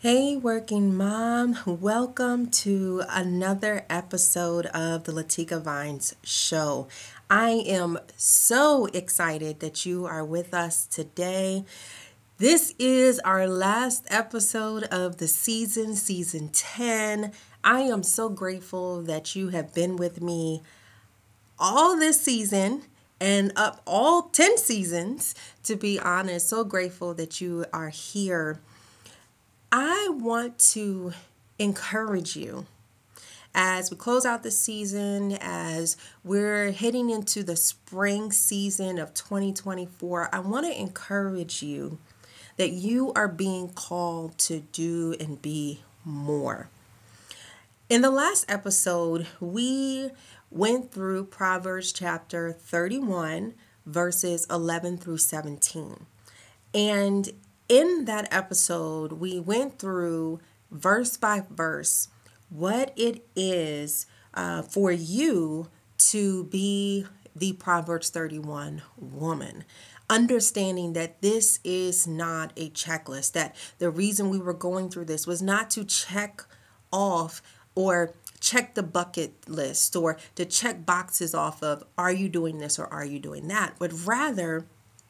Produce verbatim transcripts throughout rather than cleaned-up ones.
Hey, working mom, welcome to another episode of the Latika Vines Show. I am so excited that you are with us today. This is our last episode of the season, season ten. I am so grateful that you have been with me all this season and up all ten seasons, to be honest. So grateful that you are here. I want to encourage you as we close out the season, as we're heading into the spring season of twenty twenty-four. I want to encourage you that you are being called to do and be more. In the last episode, we went through Proverbs chapter thirty-one, verses eleven through seventeen. And in that episode, we went through verse by verse what it is uh, for you to be the Proverbs thirty-one woman. Understanding that this is not a checklist, that the reason we were going through this was not to check off or check the bucket list or to check boxes off of, are you doing this or are you doing that? But rather,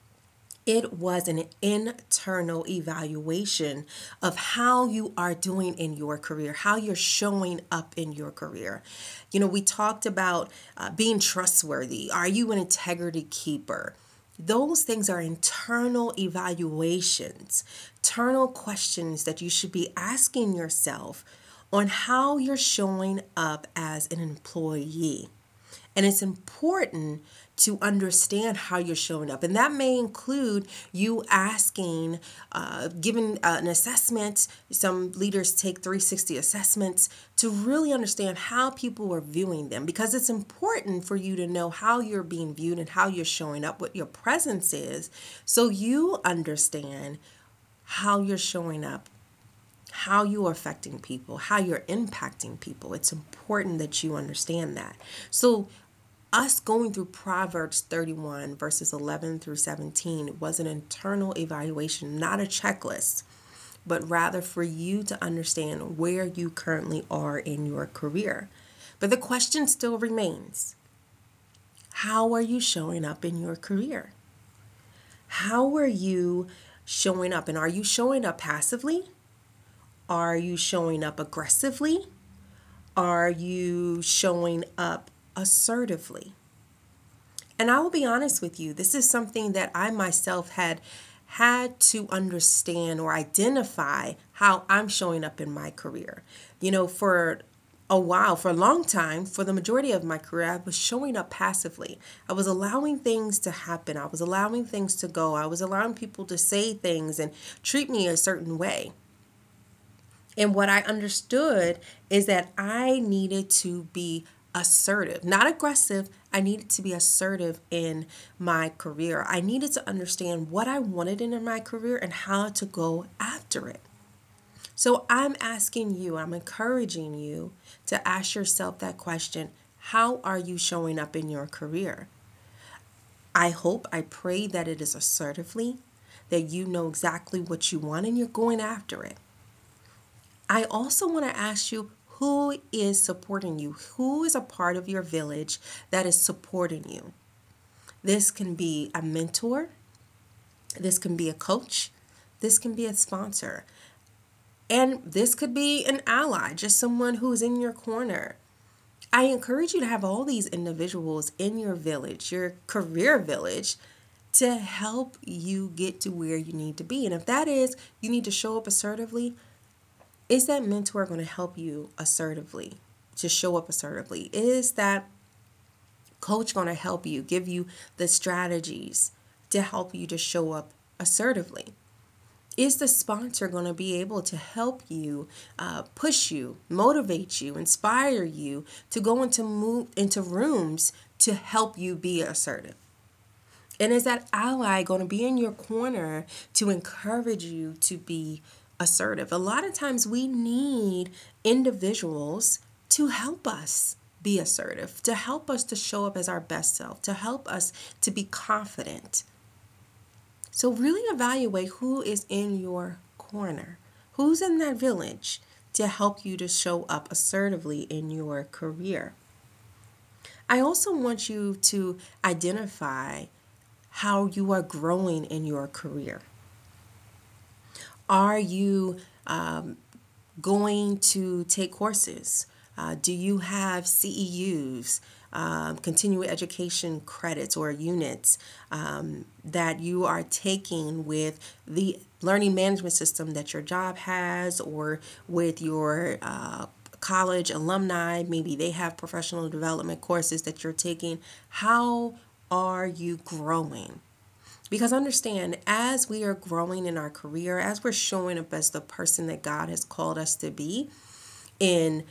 it was an internal evaluation of how you are doing in your career, how you're showing up in your career. You know, we talked about uh, being trustworthy. Are you an integrity keeper? Those things are internal evaluations, internal questions that you should be asking yourself on how you're showing up as an employee. And it's important to understand how you're showing up. And that may include you asking, uh, giving uh, an assessment. Some leaders take three sixty assessments to really understand how people are viewing them, because it's important for you to know how you're being viewed and how you're showing up, what your presence is, so you understand how you're showing up, how you are affecting people, how you're impacting people. It's important that you understand that. So us going through Proverbs thirty-one, verses eleven through seventeen, was an internal evaluation, not a checklist, but rather for you to understand where you currently are in your career. But the question still remains, how are you showing up in your career? How are you showing up? And are you showing up passively? Are you showing up aggressively? Are you showing up assertively? And I will be honest with you, this is something that I myself had had to understand or identify how I'm showing up in my career. You know, for a while, for a long time, for the majority of my career, I was showing up passively. I was allowing things to happen. I was allowing things to go. I was allowing people to say things and treat me a certain way. And what I understood is that I needed to be assertive, not aggressive. I needed to be assertive in my career. I needed to understand what I wanted in my career and how to go after it. So I'm asking you, I'm encouraging you to ask yourself that question. How are you showing up in your career? I hope, I pray that it is assertively, that you know exactly what you want and you're going after it. I also want to ask you, who is supporting you? Who is a part of your village that is supporting you? This can be a mentor. This can be a coach. This can be a sponsor. And this could be an ally, just someone who's in your corner. I encourage you to have all these individuals in your village, your career village, to help you get to where you need to be. And if that is, you need to show up assertively, is that mentor going to help you assertively, to show up assertively? Is that coach going to help you, give you the strategies to help you to show up assertively? Is the sponsor going to be able to help you, uh, push you, motivate you, inspire you to go into move into rooms to help you be assertive? And is that ally going to be in your corner to encourage you to be assertive? A lot of times we need individuals to help us be assertive, to help us to show up as our best self, to help us to be confident. So really evaluate who is in your corner. Who's in that village to help you to show up assertively in your career? I also want you to identify how you are growing in your career. Are you um, going to take courses? Uh, do you have C E Us, um, continuing education credits or units um, that you are taking with the learning management system that your job has, or with your uh, college alumni? Maybe they have professional development courses that you're taking. How are you growing? Because understand, as we are growing in our career, as we're showing up as the person that God has called us to be, in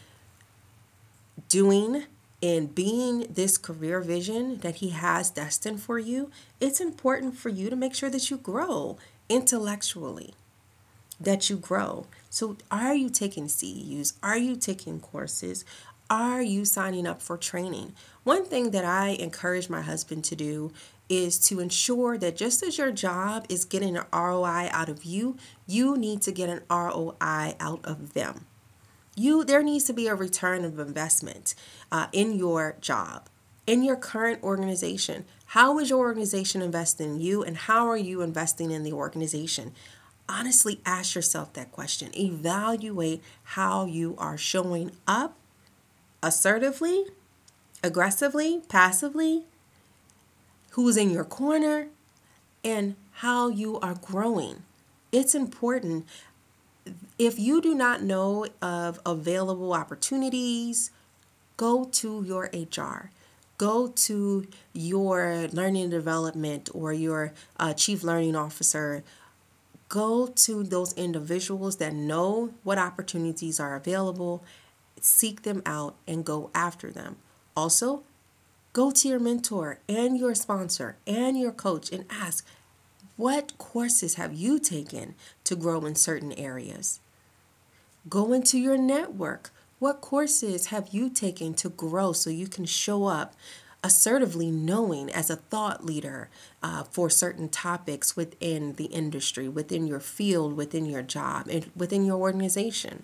doing and being this career vision that He has destined for you, it's important for you to make sure that you grow intellectually, that you grow. So, are you taking C E Us? Are you taking courses? Are you signing up for training? One thing that I encourage my husband to do is to ensure that just as your job is getting an R O I out of you, you need to get an R O I out of them. You, there needs to be a return of investment uh, in your job, in your current organization. How is your organization investing in you, and how are you investing in the organization? Honestly, ask yourself that question. Evaluate how you are showing up assertively, aggressively, passively, who's in your corner, and how you are growing. It's important. If you do not know of available opportunities, go to your H R. Go to your learning and development or your uh, chief learning officer. Go to those individuals that know what opportunities are available, seek them out, and go after them. Also, go to your mentor and your sponsor and your coach and ask, what courses have you taken to grow in certain areas? Go into your network. What courses have you taken to grow so you can show up assertively, knowing as a thought leader uh, for certain topics within the industry, within your field, within your job, and within your organization?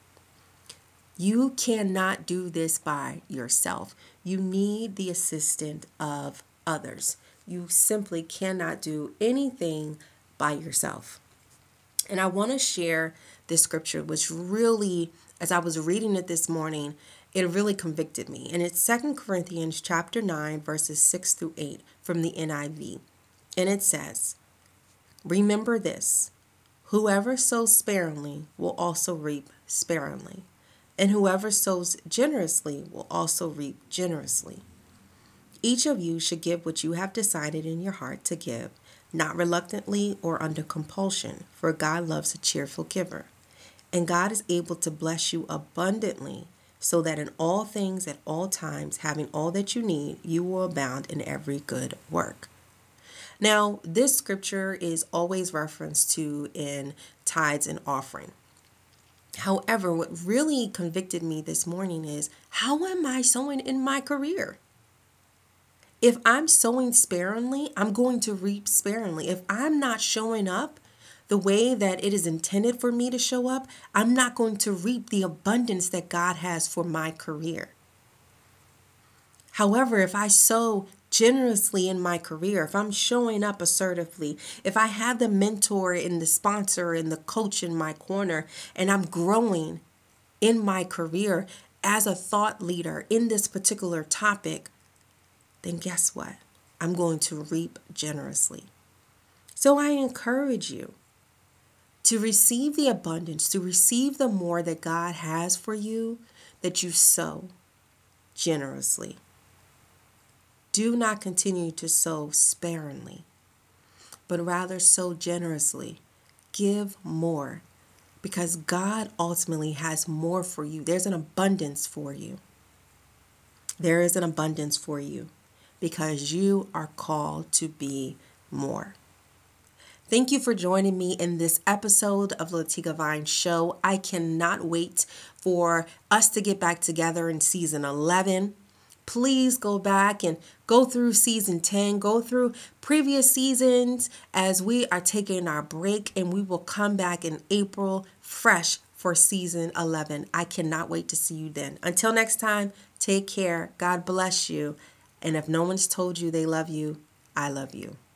You cannot do this by yourself. You need the assistance of others. You simply cannot do anything by yourself. And I want to share this scripture, which really, as I was reading it this morning, it really convicted me. And it's Second Corinthians chapter nine, verses six through eight from the N I V. And it says, "Remember this, whoever sows sparingly will also reap sparingly, and whoever sows generously will also reap generously. Each of you should give what you have decided in your heart to give, not reluctantly or under compulsion, for God loves a cheerful giver. And God is able to bless you abundantly, so that in all things at all times, having all that you need, you will abound in every good work." Now, this scripture is always referenced to in tithes and offering. However, what really convicted me this morning is, how am I sowing in my career? If I'm sowing sparingly, I'm going to reap sparingly. If I'm not showing up the way that it is intended for me to show up, I'm not going to reap the abundance that God has for my career. However, if I sow generously in my career, if I'm showing up assertively, if I have the mentor and the sponsor and the coach in my corner, and I'm growing in my career as a thought leader in this particular topic, then guess what? I'm going to reap generously. So I encourage you to receive the abundance, to receive the more that God has for you, that you sow generously. Do not continue to sow sparingly, but rather sow generously. Give more, because God ultimately has more for you. There's an abundance for you. There is an abundance for you, because you are called to be more. Thank you for joining me in this episode of Latika Vines Show. I cannot wait for us to get back together in season eleven. please go back and go through season ten, go through previous seasons as we are taking our break, and we will come back in April fresh for season eleven. I cannot wait to see you then. Until next time, take care. God bless you. And if no one's told you they love you, I love you.